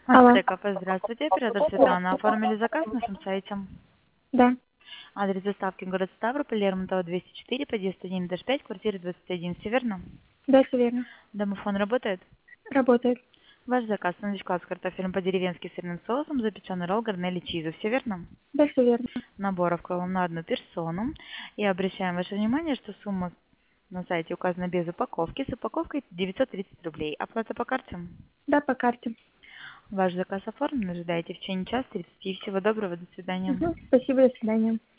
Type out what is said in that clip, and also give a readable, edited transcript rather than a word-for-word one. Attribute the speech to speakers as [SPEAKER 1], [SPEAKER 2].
[SPEAKER 1] Алло.
[SPEAKER 2] Ацтек кафе, здравствуйте. Оператор Светлана. Оформили заказ на нашем сайте.
[SPEAKER 1] Да.
[SPEAKER 2] Адрес доставки город Ставрополь, Лермонтова, 204, подъезд 1-5, квартира 21. Все верно?
[SPEAKER 1] Да, все верно.
[SPEAKER 2] Домофон работает?
[SPEAKER 1] Работает.
[SPEAKER 2] Ваш заказ сэндвич-класс с картофелем по-деревенски с сырным соусом, запеченный ролл, гарнелли, чизу. Все верно?
[SPEAKER 1] Да, все верно.
[SPEAKER 2] Наборов к вам на одну персону. И обращаем ваше внимание, что сумма на сайте указана без упаковки. С упаковкой 930 рублей. Оплата по карте.
[SPEAKER 1] Да, по карте.
[SPEAKER 2] Ваш заказ оформлен. Ожидайте в течение часа 30. Всего доброго. До свидания.
[SPEAKER 1] Спасибо, до свидания.